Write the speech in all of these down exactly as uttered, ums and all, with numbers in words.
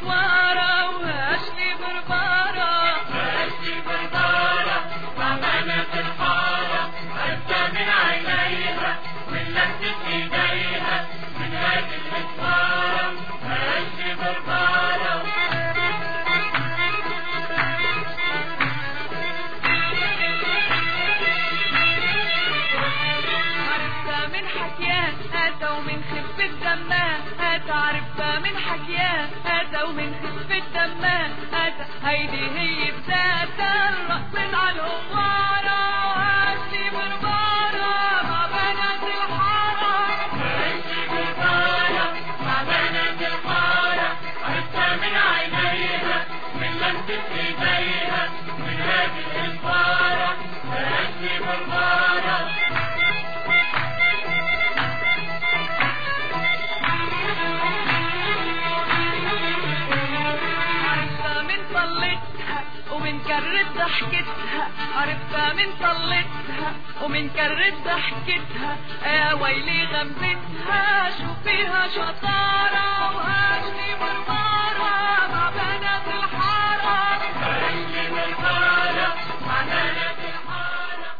الاسوارة وهاشلي بربارة هاشلي بربارة مع بنات الحارة عرفتها من عينيها من لمسة ايديها من هذه الاسوارة هاشلي بربارة عرفتها من حكياتها ومن خفة دمها عرفتها من حكياتها ومن خفة دمها هيدي هي بذاتها الرقص على الهوارة هاشلي بربارة مع بنات الحارة هاشلي بربارة مع بنات الحارة عرفتها من عينيها من لمسة ايديها من هذه الاسوارة هاشلي بربارة ومن كرت ضحكتها عرفتها من طلتها ومن كرت ضحكتها يا ويلي غمزتها شو فيها شطارة وهاشلي بربارة مع بنات الحارة هاشلي بربارة مع بنات الحارة.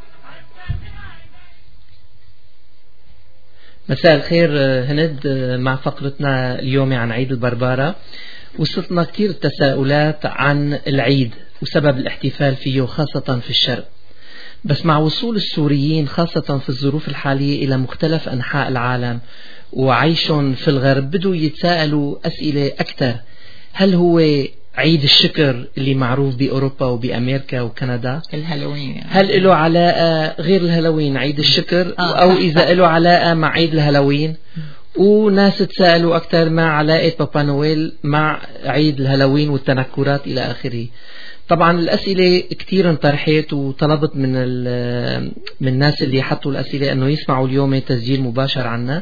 مساء الخير هند، مع فقرتنا اليوم عن عيد البربارة. وصلتنا كتير تساؤلات عن العيد وسبب الاحتفال فيه خاصة في الشرق، بس مع وصول السوريين خاصة في الظروف الحالية إلى مختلف أنحاء العالم وعيشهم في الغرب بدوا يتساءلوا أسئلة أكثر. هل هو عيد الشكر اللي معروف بأوروبا وبأمريكا وكندا الهالوين يعني. هل له علاقة غير الهالوين عيد الشكر آه. أو إذا له علاقة مع عيد الهالوين؟ وناس تسألوا أكثر مع علاقة بابا نويل مع عيد الهالوين والتنكرات إلى آخره. طبعا الأسئلة كتير انطرحت وطلبت من من الناس اللي حطوا الأسئلة أنه يسمعوا اليوم تسجيل مباشر عنا.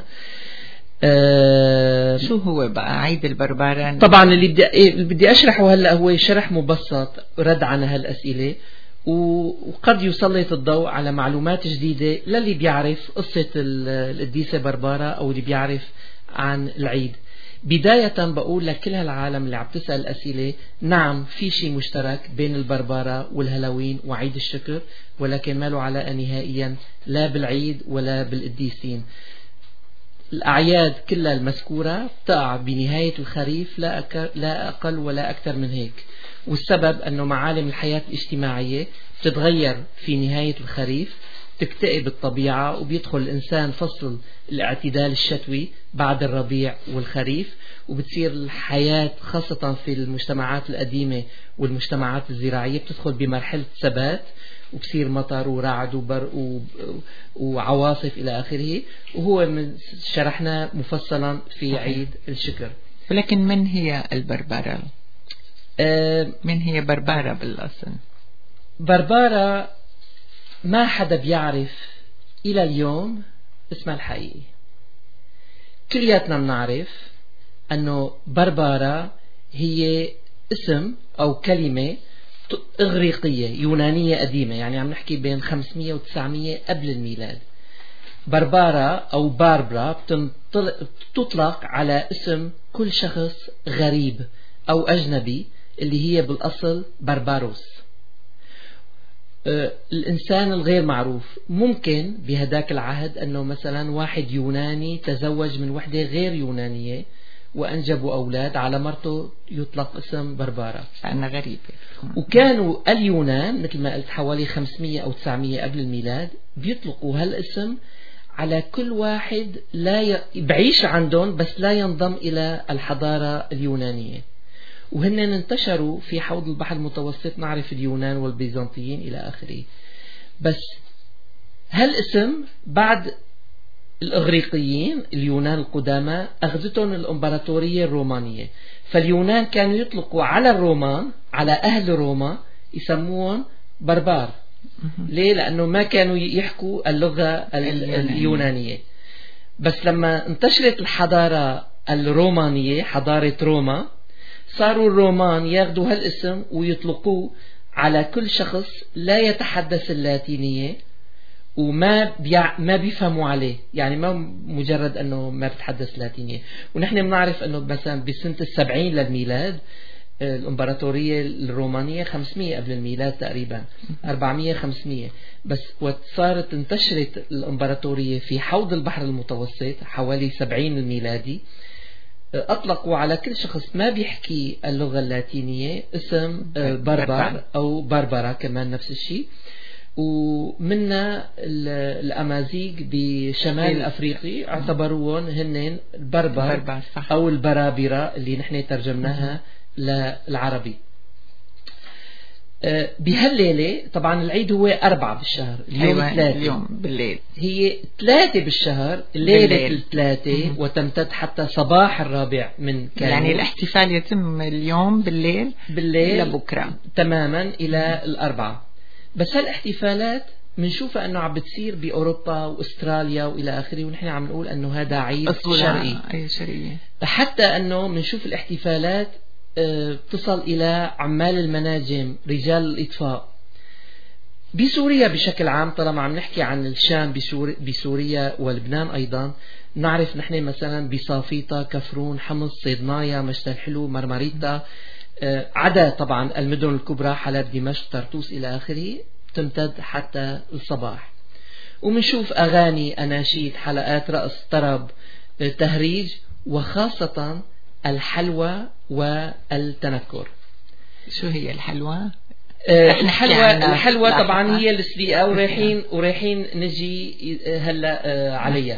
أه شو هو بقى عيد البربارة؟ طبعا اللي بدي اللي بدي أشرحه هلأ هو شرح مبسط رد عن هالأسئلة، وقد يسلط الضوء على معلومات جديدة للي بيعرف قصة القديسة بربارة أو اللي بيعرف عن العيد. بداية بقول لكل هالعالم اللي عم تسأل الأسئلة، نعم في شيء مشترك بين البربارة والهالوين وعيد الشكر، ولكن ما له علاقة نهائيا لا بالعيد ولا بالقديسين. الأعياد كلها المذكورة تقع بنهاية الخريف لا أقل ولا أكثر من هيك، والسبب أنه معالم الحياة الاجتماعية بتتغير في نهاية الخريف، تكتئب الطبيعة وبيدخل الإنسان فصل الاعتدال الشتوي بعد الربيع والخريف، وبتصير الحياة خاصة في المجتمعات القديمة والمجتمعات الزراعية بتدخل بمرحلة ثبات، وبصير مطر ورعد وبرق وعواصف إلى آخره، وهو من شرحنا مفصلا في عيد الشكر. ولكن من هي البربارة؟ أه من هي بربارة بالأصل؟ بربارة ما حدا بيعرف إلى اليوم اسمها الحقيقي. كلياتنا بنعرف أنه بربارة هي اسم أو كلمة إغريقية يونانية قديمة، يعني عم نحكي بين خمسمية وتسعمية قبل الميلاد. بربارة أو باربرا تطلق على اسم كل شخص غريب أو أجنبي اللي هي بالأصل برباروس، أه الإنسان الغير معروف. ممكن بهداك العهد أنه مثلا واحد يوناني تزوج من وحدة غير يونانية وأنجبوا أولاد، على مرته يطلق اسم بربارة لأنها غريبة. وكانوا اليونان مثل ما قلت حوالي خمسمية أو تسعمية قبل الميلاد بيطلقوا هالاسم على كل واحد لا ي... بعيش عندهم بس لا ينضم إلى الحضارة اليونانية، وهن انتشروا في حوض البحر المتوسط، نعرف اليونان والبيزنطيين إلى آخره. بس هالاسم بعد الإغريقيين اليونان القدامى أخذتهم الإمبراطورية الرومانية، فاليونان كانوا يطلقوا على الرومان على أهل روما يسموهم بربار. ليه؟ لأنه ما كانوا يحكوا اللغة اليونانية. بس لما انتشرت الحضارة الرومانية حضارة روما، صاروا الرومان ياخدوا هالاسم ويطلقوه على كل شخص لا يتحدث اللاتينية وما بيع ما بيفهموا عليه، يعني ما مجرد أنه ما بتحدث لاتينية. ونحن بنعرف أنه مثلا بسنة السبعين للميلاد الإمبراطورية الرومانية خمسمية قبل الميلاد تقريبا، أربعمية خمسمية، بس وصارت انتشرت الإمبراطورية في حوض البحر المتوسط حوالي سبعين الميلادي. أطلقوا على كل شخص ما بيحكي اللغة اللاتينية اسم بربر أو بربرة كمان نفس الشيء. ومنا الأمازيغ بشمال أفريقي اعتبروهم هن البربر أو البرابرة اللي نحن ترجمناها للعربي. بهالليلة طبعا العيد هو أربعة بالشهر، اليوم أيوة ثلاثة، اليوم بالليل هي ثلاثة بالشهر، ليلة الثلاثة وتمتد حتى صباح الرابع من كانون. يعني الاحتفال يتم اليوم بالليل بالليل لبكرة تماما إلى الأربعة. بس هالاحتفالات منشوفها أنه عم بتصير بأوروبا وأستراليا وإلى آخره، ونحن عم نقول أنه هذا عيد شرقي. أي شرقي. حتى أنه منشوف الاحتفالات تصل إلى عمال المناجم، رجال الإطفاء بسوريا بشكل عام. طالما عم نحكي عن الشام بسوريا ولبنان أيضا، نعرف نحن مثلا بصافيطة، كفرون، حمص، صيدنايا، مشتى الحلو، مرمريتا، عدا طبعا المدن الكبرى حلب، دمشق، طرطوس إلى آخره، تمتد حتى الصباح. ومنشوف أغاني، أناشيد، حلقات رقص، طرب، تهريج، وخاصة الحلوى والتنكر. شو هي الحلوى؟ أه الحلوى الحلوى طبعا هي السليقة، ورايحين ورايحين نجي هلا أه عليها.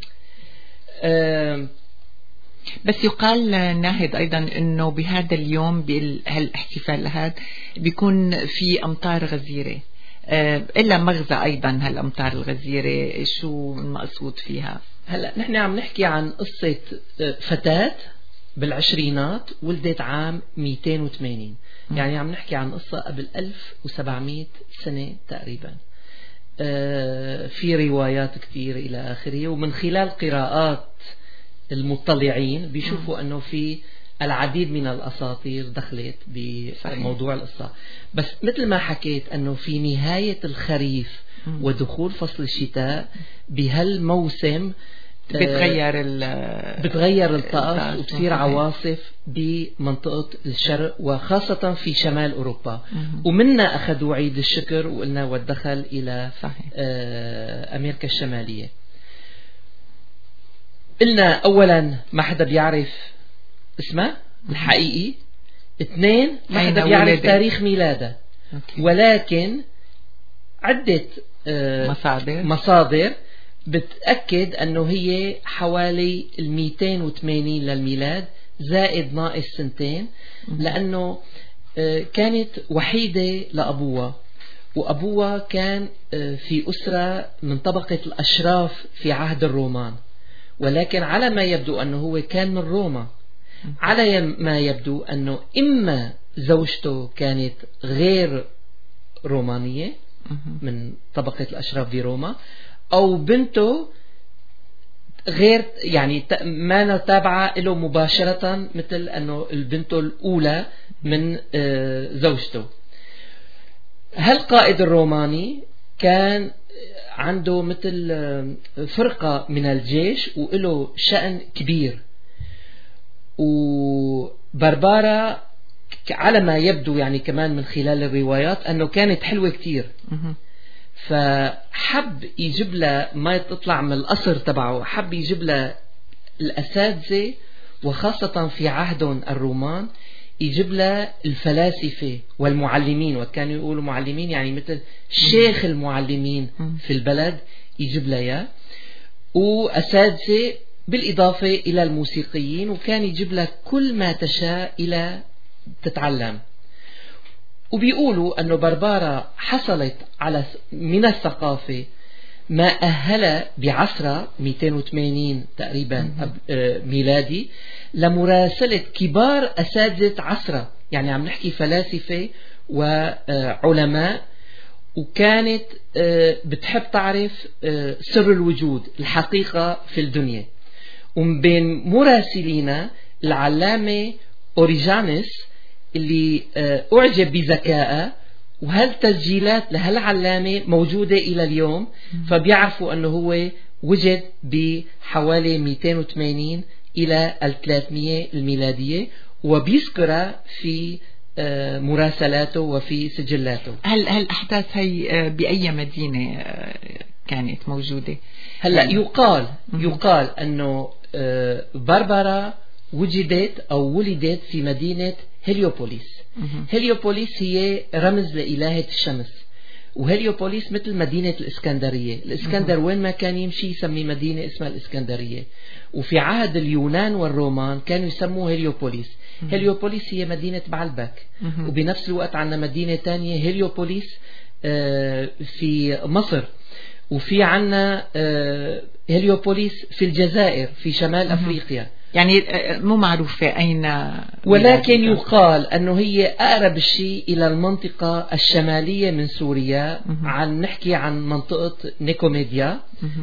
أه بس يقال ناهد أيضا أنه بهذا اليوم بهالاحتفال هذا بيكون في أمطار غزيرة، أه إلا مغزى أيضا هالأمطار الغزيرة شو المقصود فيها؟ هلا نحن عم نحكي عن قصة فتاة بالعشرينات ولدت عام مئتين وثمانين، يعني عم نحكي عن قصة قبل ألف وسبعمية سنة تقريبا. آه في روايات كثير إلى آخره، ومن خلال قراءات المطلعين بيشوفوا أنه في العديد من الأساطير دخلت بموضوع القصة. بس مثل ما حكيت أنه في نهاية الخريف ودخول فصل الشتاء بهالموسم بتغير بتغير الطقس وبتصير عواصف بمنطقة الشرق وخاصة في شمال أوروبا. ومنا أخذوا عيد الشكر وقلنا والدخل إلى أمريكا الشمالية. قلنا أولا ما حدا بيعرف اسمه الحقيقي، اثنين ما حدا بيعرف تاريخ ميلاده، ولكن عدة مصادر مصادر بتأكد أنه هي حوالي المئتين وثمانين للميلاد زائد ناقص سنتين، لأنه كانت وحيدة لأبوها، وأبوها كان في أسرة من طبقة الأشراف في عهد الرومان، ولكن على ما يبدو أنه هو كان من روما، على ما يبدو أنه إما زوجته كانت غير رومانية من طبقة الأشراف في روما، أو بنته غير يعني ما تابعة له مباشرة، مثل أنه البنته الأولى من زوجته. هالقائد الروماني كان عنده مثل فرقة من الجيش وله شأن كبير، وبربارة على ما يبدو يعني كمان من خلال الروايات أنه كانت حلوة كتير، فحب يجيب لها ما تطلع من القصر تبعه، حب يجيب لها الأساتذة، وخاصة في عهدهم الرومان يجيب لها الفلاسفة والمعلمين، وكانوا يقولوا معلمين يعني مثل شيخ المعلمين في البلد يجيب لها، وأساتذة بالإضافة إلى الموسيقيين، وكان يجيب لها كل ما تشاء إلى تتعلم. وبيقولوا أنه بربارة حصلت على من الثقافة ما أهل بعصرة مئتين وثمانين تقريبا ميلادي لمراسلة كبار أساتذة عصرة، يعني عم نحكي فلاسفة وعلماء، وكانت بتحب تعرف سر الوجود، الحقيقة في الدنيا. ومن بين مراسلينا العلامة أوريجانس اللي أعجب بذكائه وهالتسجيلات لهالعلامة موجودة إلى اليوم، فبيعرفوا أنه هو وجد بحوالي مئتين وثمانين إلى ثلاثمئة الميلادية، وبيذكرها في مراسلاته وفي سجلاته. هل هالأحداث هي بأي مدينة كانت موجودة؟ هلا يقال يقال أنه بربرا وجدت أو ولدت في مدينة هليوبوليس. هليوبوليس هي رمز لإلهة الشمس، وهليوبوليس مثل مدينة الإسكندرية. الإسكندر وين ما كان يمشي يسمي مدينة اسمها الإسكندرية. وفي عهد اليونان والرومان كانوا يسموه هليوبوليس. هليوبوليس هي مدينة بعلبك. وبنفس الوقت عندنا مدينة تانية هليوبوليس في مصر، وفي عنا هليوبوليس في الجزائر في شمال أفريقيا. يعني مو معروفة أين، ولكن يقال أنه هي أقرب شيء إلى المنطقة الشمالية من سوريا. عن نحكي عن منطقة نيكوميديا،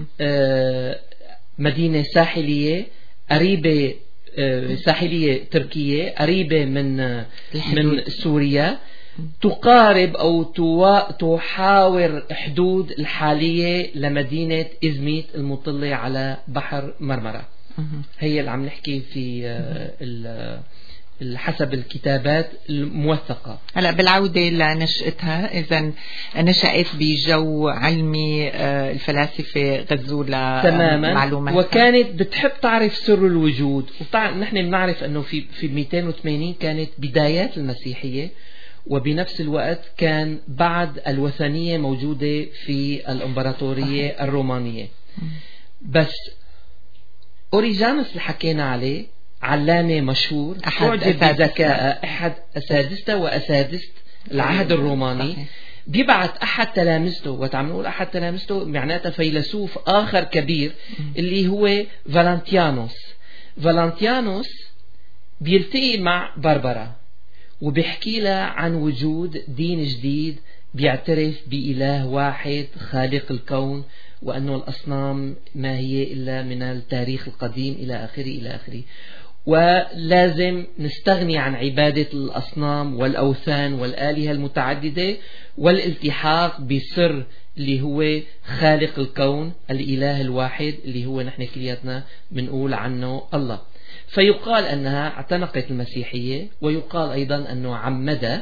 مدينة ساحلية قريبة، ساحلية تركية قريبة من من سوريا، تقارب أو تحاور حدود الحالية لمدينة إزميت المطلة على بحر مرمرة. هي اللي عم نحكي في حسب الكتابات الموثقة. هلا بالعودة لنشأتها، إذا نشأت بجو علمي، الفلاسفة غزوا لها تماما معلومات، وكانت بتحب تعرف سر الوجود. نحن بنعرف أنه في في مئتين وثمانين كانت بدايات المسيحية، وبنفس الوقت كان بعد الوثنية موجودة في الإمبراطورية الرومانية. بس أوريجانوس اللي حكينا عليه علامة مشهور، أعجب بذكاء أحد أساتذته وأساتذة العهد الروماني. بيبعت أحد تلامذته، وتعم نقول أحد تلامذته معناتها فيلسوف آخر كبير اللي هو فالنتيانوس. فالنتيانوس بيلتقي مع بربرا وبيحكي لها عن وجود دين جديد بيعترف بإله واحد خالق الكون، وأنه الأصنام ما هي إلا من التاريخ القديم إلى آخره إلى آخره، ولازم نستغني عن عبادة الأصنام والأوثان والآلهة المتعددة والالتحاق بسر اللي هو خالق الكون، الإله الواحد اللي هو نحن كلياتنا بنقول عنه الله. فيقال أنها اعتنقت المسيحية، ويقال أيضا أنه عمد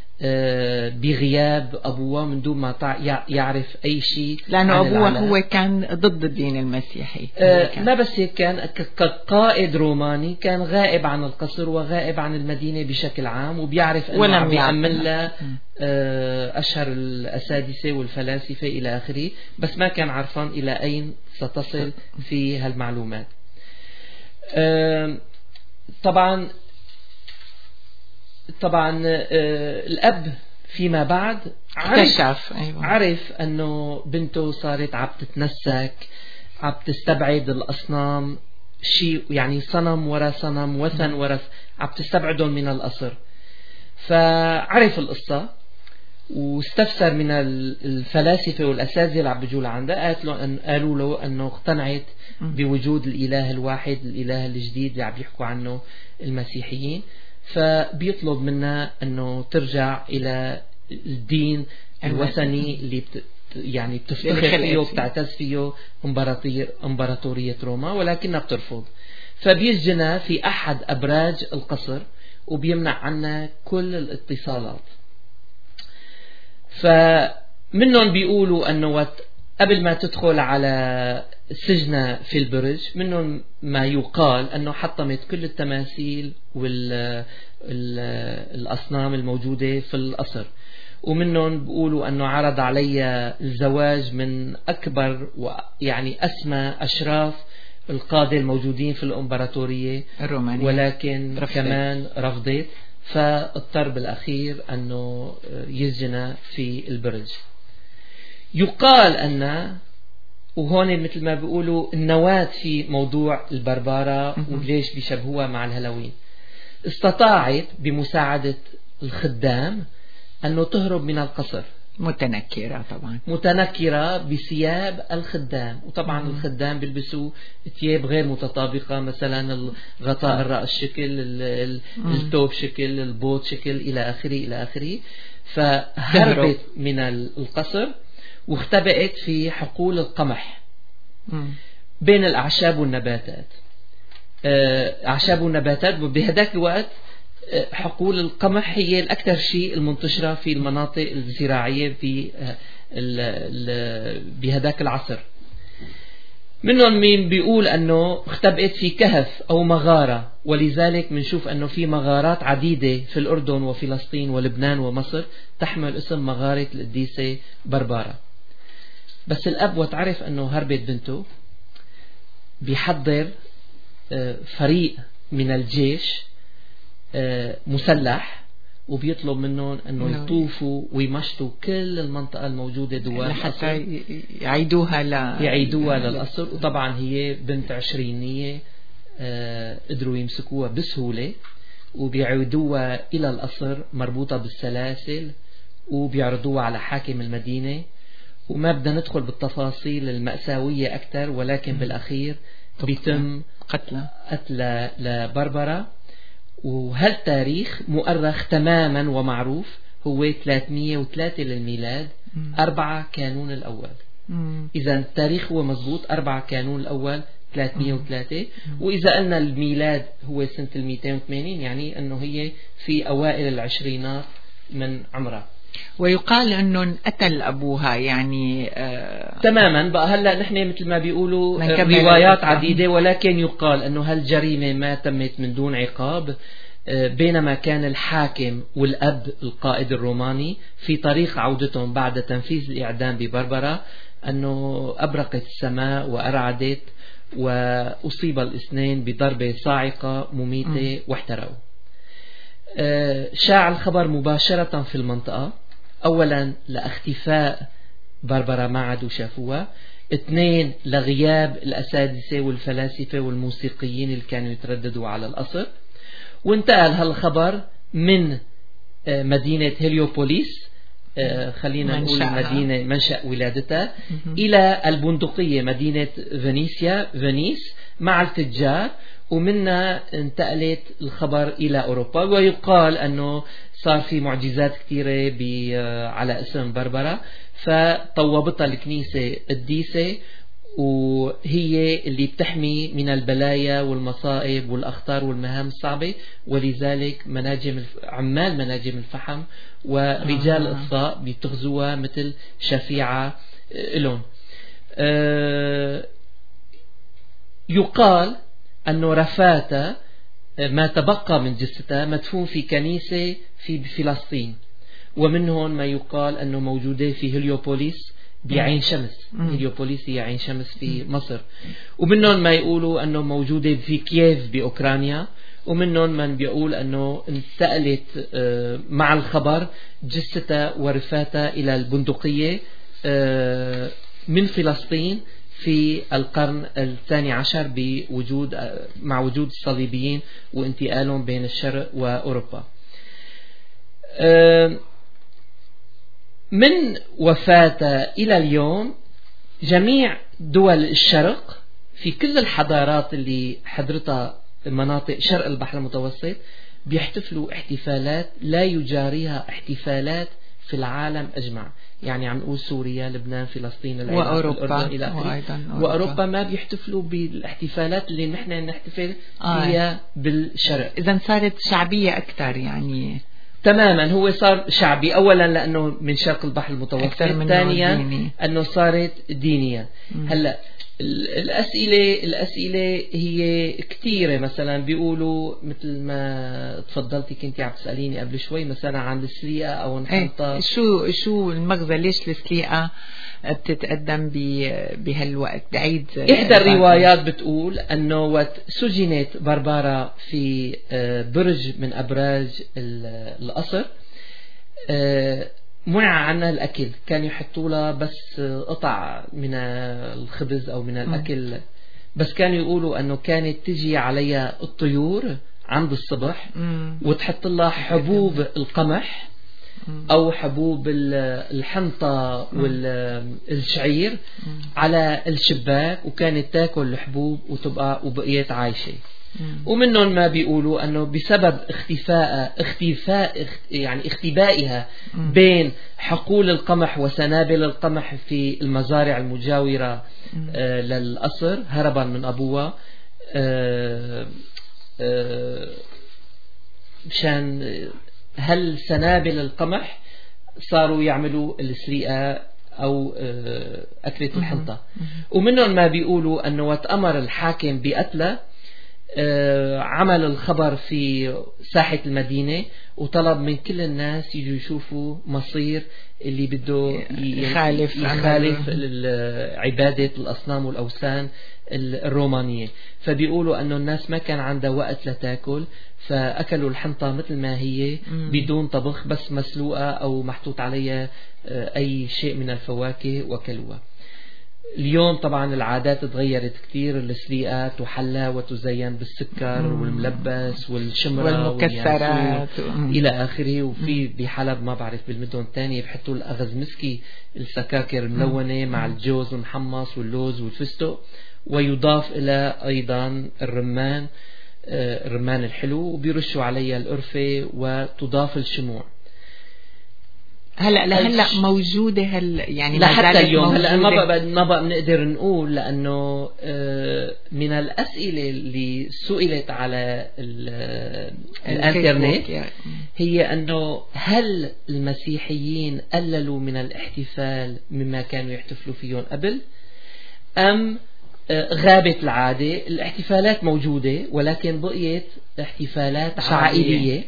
بغياب أبوه من دون ما يعرف أي شيء، لأنه أبوه هو كان ضد الدين المسيحي. ما بس هيك، كان كقائد روماني كان غائب عن القصر وغائب عن المدينة بشكل عام، وبيعرف أنه عم بيأمن له أشهر الأساتذة والفلاسفة إلى آخره، بس ما كان عارفان إلى أين ستصل في هالمعلومات. طبعا طبعا الأب فيما بعد عرف, أيوة. عرف أنه بنته صارت عم تتنسك، عم تستبعد الأصنام، شيء يعني صنم ورا صنم، وثن ورا، عم تستبعدهم من القصر. فعرف القصة واستفسر من الفلاسفة والأساتذة اللي عم بيجوا لعنده، قالوا له أنه اقتنعت بوجود الإله الواحد، الإله الجديد اللي عم يحكوا عنه المسيحيين. فبيطلب منها أنه ترجع إلى الدين الوثني اللي بت يعني بتفتخر فيه وبتعتز فيه إمبراطورية روما، ولكنها بترفض. فبيسجنها في أحد أبراج القصر وبيمنع عنها كل الاتصالات. فمنهم بيقولوا أنه قبل ما تدخل على سجنة في البرج، منهم ما يقال أنه حطمت كل التماثيل والأصنام الموجودة في القصر، ومنهم بيقولوا أنه عرض علي الزواج من أكبر ويعني أسمى أشراف القادة الموجودين في الإمبراطورية الرومانية، ولكن رفضت. كمان رفضت، فاضطر بالأخير أنه يسجن في البرج. يقال أن، وهون مثل ما بيقولوا النواة في موضوع البربارة وليش بيشبهوها مع الهالوين، استطاعت بمساعدة الخدام أنه تهرب من القصر متنكرة، طبعا متنكرة بثياب الخدام. وطبعا مم. الخدام بيلبسوا ثياب غير متطابقة، مثلا الغطاء الرأس شكل، التوب شكل، البوت شكل، إلى آخره إلى آخره. فهربت من القصر واختبأت في حقول القمح بين الأعشاب والنباتات. أعشاب والنباتات بهذاك الوقت حقول القمح هي الأكثر شيء المنتشرة في المناطق الزراعية في بهذاك العصر. منهم مين بيقول أنه اختبأت في كهف أو مغارة، ولذلك منشوف أنه في مغارات عديدة في الأردن وفلسطين ولبنان ومصر تحمل اسم مغارة القديسة بربارة. بس الأب وتعرف أنه هربت بنته بيحضر فريق من الجيش مسلح وبيطلب منهم أنه يطوفوا ويمشطوا كل المنطقة الموجودة دوال حتى يعيدوها ل... يعيدوها للقصر. وطبعا هي بنت عشرينية قدروا يمسكوها بسهولة وبيعيدوها إلى القصر مربوطة بالسلاسل وبيعرضوها على حاكم المدينة. وما بدنا ندخل بالتفاصيل المأساوية أكثر، ولكن بالأخير بيتم قتل قتل لبربرة. وهالتاريخ مؤرخ تماما ومعروف، هو ثلاثمية وثلاثة للميلاد، أربعة كانون الأول. إذا التاريخ هو مضبوط، أربعة كانون الأول ثلاثمية وثلاثة. وإذا قلنا الميلاد هو سنة المئتين وثمانين، يعني أنه هي في أوائل العشرينات من عمرها. ويقال أنه قتل أبوها يعني آه تماما. بقى هلأ نحن مثل ما بيقولوا روايات عديدة، ولكن يقال أنه هالجريمة ما تمت من دون عقاب، آه بينما كان الحاكم والأب القائد الروماني في طريق عودتهم بعد تنفيذ الإعدام ببربرة أنه أبرقت السماء وأرعدت وأصيب الاثنين بضربة صاعقة مميتة واحترقوا. شاع الخبر مباشرة في المنطقة، أولا لاختفاء بربرة ما عادوا شافوها، اثنين لغياب الأساتذة والفلاسفة والموسيقيين اللي كانوا يترددوا على القصر. وانتقل هالخبر من مدينة هيليوبوليس، خلينا نقول مدينة منشأ ولادتها، إلى البندقية مدينة فينيسيا فينيس مع التجار، ومنها انتقلت الخبر إلى أوروبا. ويقال أنه صار في معجزات كثيرة على اسم بربرة، فطوبتها الكنيسة القديسة، وهي اللي بتحمي من البلايا والمصائب والأخطار والمهام الصعبة. ولذلك مناجم عمال مناجم الفحم ورجال الإطفاء بيتخذوها مثل شفيعة لهم. أه يقال أنه رفاتة ما تبقى من جثتها مدفون في كنيسة في فلسطين، ومنهم ما يقال أنه موجودة في هيليوبوليس بعين شمس. هيليوبوليس هي عين شمس في مصر. ومنهم ما يقولوا أنه موجودة في كييف بأوكرانيا، ومنهم من بيقول أنه انتقلت مع الخبر جثتها ورفاتها إلى البندقية من فلسطين في القرن الثاني عشر بوجود مع وجود الصليبيين وانتقالهم بين الشرق وأوروبا. من وفاتها إلى اليوم جميع دول الشرق في كل الحضارات اللي حضرتها مناطق شرق البحر المتوسط بيحتفلوا احتفالات لا يجاريها احتفالات في العالم أجمع. يعني عم نقول سوريا، لبنان، فلسطين، العراق، وأوروبا الأردن إلى آخره. وأوروبا ما بيحتفلوا بالاحتفالات اللي نحن نحتفل فيها آه. بالشرق. إذا صارت شعبية أكثر يعني. تماما، هو صار شعبي أولا لأنه من شرق البحر المتوسط، ثانيا أنه صارت دينية. هلأ الأسئلة الأسئلة هي كثيرة. مثلا بيقولوا مثل ما تفضلتي كنتي عم تسأليني قبل شوي مثلا عن السليقة أو الحنطة. ايه شو شو المغزى؟ ليش السليقة بتتقدم بهالوقت بعيد؟ إحدى الروايات بتقول أنه وقت سجنت بربارة في برج من أبراج القصر منع عنها الأكل، كان يحطوا لها بس قطع من الخبز أو من الأكل. بس كانوا يقولوا أنه كانت تجي عليها الطيور عند الصبح وتحط لها حبوب القمح أو حبوب الحنطة والشعير على الشباك، وكانت تاكل الحبوب وتبقى وبقيت عايشة. ومنهم ما بيقولوا أنه بسبب اختفاء اختفاء يعني اختبائها بين حقول القمح وسنابل القمح في المزارع المجاورة آه للقصر هربا من أبوها آه آه مشان هل سنابل القمح صاروا يعملوا السرقة أو أكلة الحنطة. ومنهم ما بيقولوا أنه وتأمر الحاكم بقتله عمل الخبر في ساحة المدينة وطلب من كل الناس يجوا يشوفوا مصير اللي بده يخالف يخالف عبادة الأصنام والأوثان الرومانية. فبيقولوا أنه الناس ما كان عندها وقت لتاكل فأكلوا الحنطة مثل ما هي بدون طبخ بس مسلوقة أو محطوط عليها أي شيء من الفواكه وكلوها. اليوم طبعا العادات تغيرت كثير، السليقة تحلى وتزين بالسكر مم. والملبس والشمرة والمكسرات إلى آخره. وفي بحلب ما بعرف بالمدن الثانية بحطوا الأغز مسكي السكاكر ملونة مع الجوز المحمص واللوز والفستق، ويضاف إلى أيضا الرمان الرمان الحلو وبيرشوا عليها القرفة وتضاف الشموع. هلا لهلا موجودة هل يعني لحتى اليوم هلا ما بقى ما بقى بنقدر نقول لأنه من الأسئلة اللي سئلت على الانترنت هي أنه هل المسيحيين قللوا من الاحتفال مما كانوا يحتفلوا فيهم قبل أم غابت العادة؟ الاحتفالات موجودة ولكن بقيت احتفالات عائلية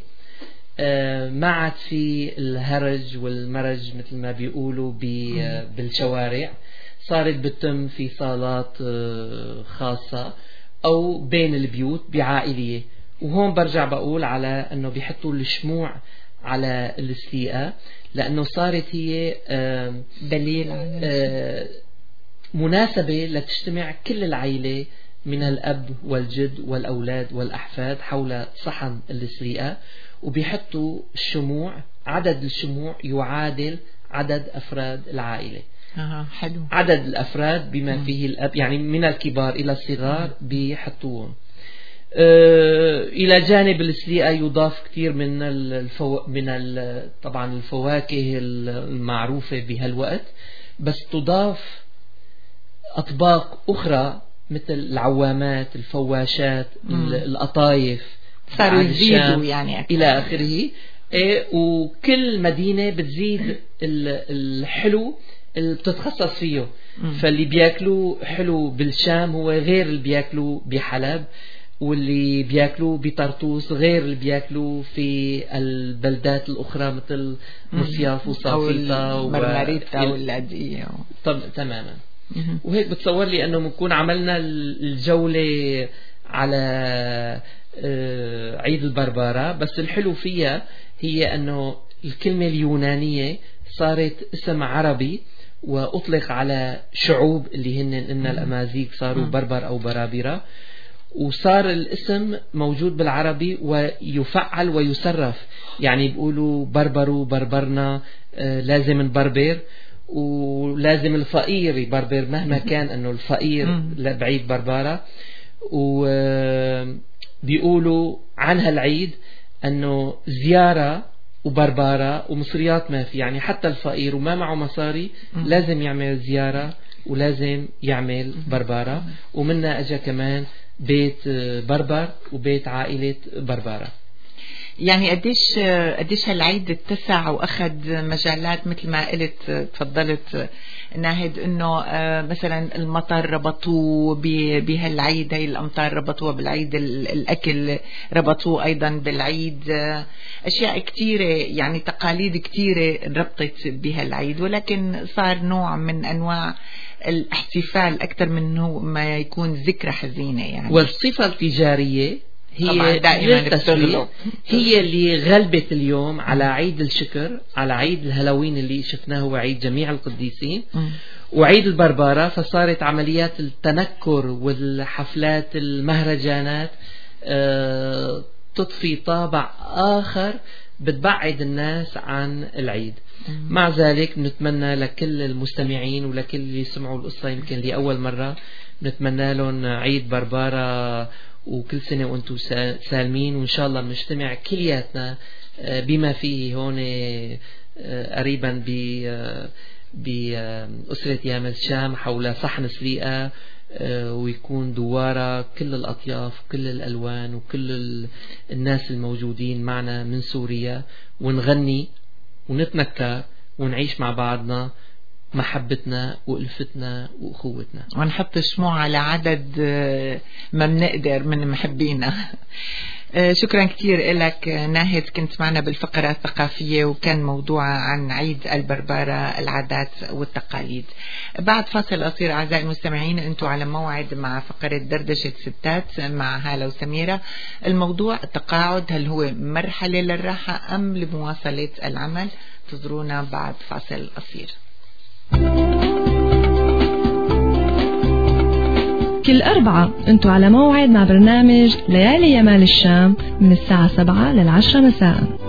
ما عاد في الهرج والمرج مثل ما بيقولوا بالشوارع، صارت بتم في صالات خاصة أو بين البيوت بعائلية. وهون برجع بقول على أنه بيحطوا الشموع على السليقة لأنه صارت هي دليل على مناسبة لتجتمع كل العائلة من الأب والجد والأولاد والأحفاد حول صحن السليقة، وبيحطوا الشموع، عدد الشموع يعادل عدد أفراد العائلة. آه حلو. عدد الأفراد بما م. فيه الأب يعني من الكبار إلى الصغار بيحطوهم. آه إلى جانب السليقة يضاف كثير من الفو... من ال... طبعا الفواكه المعروفة بهالوقت، بس تضاف أطباق أخرى مثل العوامات، الفواشات، م. القطايف، صاروا يزيدوا يعني أكثر. إلى آخره. إيه وكل مدينة بتزيد الحلو اللي بتتخصص فيه. م. فاللي بياكلوا حلو بالشام هو غير اللي بياكلوا بحلب، واللي بياكلوا بطرطوس غير اللي بياكلوا في البلدات الأخرى مثل مصياف وصافيطة ومرمريتا واللاذقية. طب تماما. وهيك بتصور لي أنه بنكون عملنا الجولة على عيد البربارة. بس الحلو فيها هي أنه الكلمة اليونانية صارت اسم عربي وأطلق على شعوب اللي هن إن الأمازيغ صاروا بربر أو برابرة، وصار الاسم موجود بالعربي ويفعل ويصرف. يعني بيقولوا بربروا بربرنا، لازم نبربر، ولازم الفقير يبربر مهما كان أنه الفقير بعيد بربارة. وبيقولوا عن هالعيد أنه زيارة وبربارة ومصريات ما في، يعني حتى الفقير وما معه مصاري لازم يعمل زيارة ولازم يعمل بربارة. ومنها أجا كمان بيت بربر وبيت عائلة بربارة. يعني قديش قديش هالعيد اتسع واخذ مجالات مثل ما قلت تفضلت ناهد انه مثلا المطر ربطوه بهالعيد، هي الامطار ربطوها بالعيد، الاكل ربطوه ايضا بالعيد، اشياء كثيره يعني تقاليد كثيره ربطت بهالعيد، ولكن صار نوع من انواع الاحتفال اكثر من ما يكون ذكرى حزينه يعني. والصفه التجاريه هي دائما هي اللي غلبت اليوم على عيد الشكر، على عيد الهالوين اللي شفناه هو عيد جميع القديسين م. وعيد البربارة. فصارت عمليات التنكر والحفلات المهرجانات آه تضفي طابع آخر بتبعد الناس عن العيد. م. مع ذلك نتمنى لكل المستمعين ولكل اللي سمعوا القصة يمكن لأول مرة، نتمنى لهم عيد بربارة وكل سنة وأنتم سالمين، وإن شاء الله بنجتمع كلياتنا بما فيه هون قريبا بأسرة يامل شام حول صحن سليقة، ويكون دوارة كل الأطياف وكل الألوان وكل الناس الموجودين معنا من سوريا، ونغني ونتنكر ونعيش مع بعضنا محبتنا وألفتنا وأخوتنا، ونحط شموع على عدد ما بنقدر من محبينا. شكرا كثير لك ناهد، كنت معنا بالفقرة الثقافية وكان موضوع عن عيد البربارة، العادات والتقاليد. بعد فاصل قصير أعزائي المستمعين أنتم على موعد مع فقرة دردشة ستات مع هالة وسميرة. الموضوع التقاعد، هل هو مرحلة للراحة أم لمواصلة العمل؟ انتظرونا بعد فاصل قصير. كل أربعة أنتوا على موعد مع برنامج ليالي يمال الشام من الساعة سبعة للعشرة مساء.